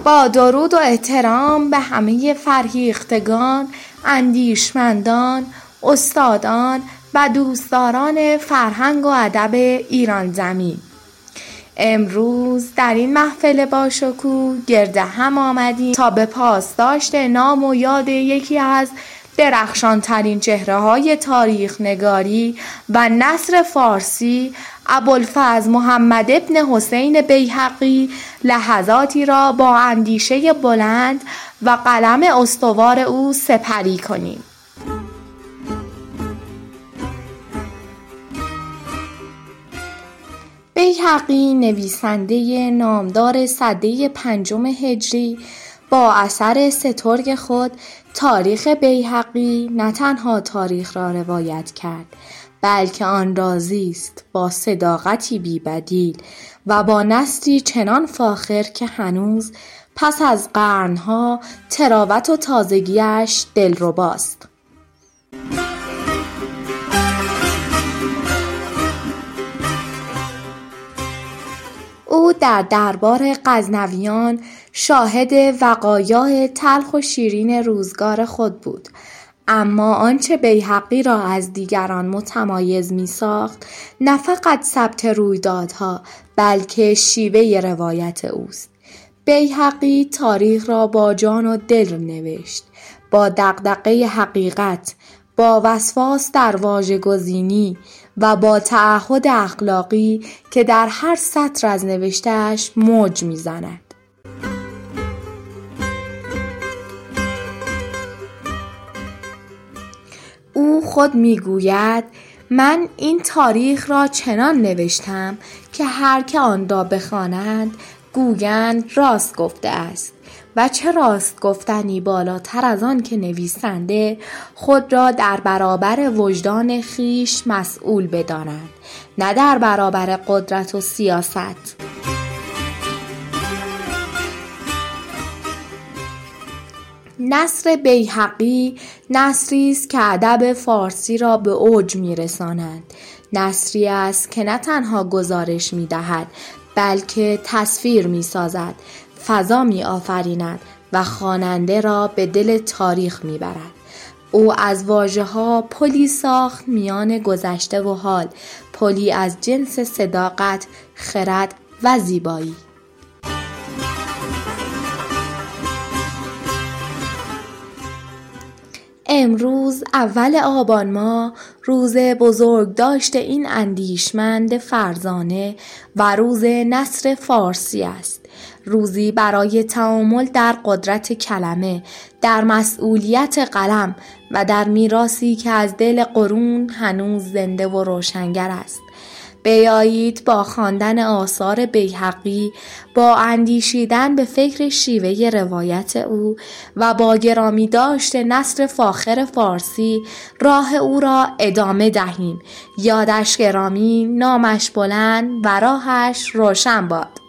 با درود و احترام به همه فرهیختگان، اندیشمندان، استادان و دوستداران فرهنگ و ادب ایران زمین. امروز در این محفل باشکوه گرد هم آمدیم تا به پاسداشت نام و یاد یکی از درخشانترین چهره‌های تاریخ نگاری و نثر فارسی، ابوالفضل محمد ابن حسین بیهقی، لحظاتی را با اندیشه بلند و قلم استوار او سپری کنیم. بیهقی نویسنده نامدار سده 5 هجری با اثر سترگ خود تاریخ بیهقی نه تنها تاریخ را روایت کرد، بلکه آن را زیست با صداقتی بی‌بدیل و با نثری چنان فاخر که هنوز پس از قرنها تراوت و تازگیش دلرباست. او در دربار غزنویان شاهد وقایع تلخ و شیرین روزگار خود بود، اما آنچه بیهقی را از دیگران متمایز می ساخت نه فقط ثبت رویدادها بلکه شیوه روایت اوست. بیهقی تاریخ را با جان و دل نوشت، با دغدغه حقیقت، با وسواس در واژه‌گزینی و با تعهد اخلاقی که در هر سطر از نوشته‌اش موج می‌زند. او خود می‌گوید من این تاریخ را چنان نوشتم که هر که آن را بخواند گویند راست گفته است، و چه راست گفتنی بالاتر از آن که نویسنده خود را در برابر وجدان خیش مسئول بداند، نه در برابر قدرت و سیاست. نثر بیهقی نثری است که ادب فارسی را به اوج می‌رساند، نثری است که نه تنها گزارش می‌دهد بلکه تصویر می‌سازد، فضا می‌آفریند و خواننده را به دل تاریخ می‌برد. او از واژه‌ها پلی ساخت میان گذشته و حال، پلی از جنس صداقت، خرد و زیبایی. امروز اول آبان ماه روز بزرگداشت این اندیشمند فرزانه و روز نثر فارسی است، روزی برای تأمل در قدرت کلمه، در مسئولیت قلم و در میراثی که از دل قرون هنوز زنده و روشنگر است. بیایید با خواندن آثار بیهقی، با اندیشیدن به فکر شیوه روایت او و با گرامی داشت نثر فاخر فارسی راه او را ادامه دهیم. یادش گرامی، نامش بلند و راهش روشن باد.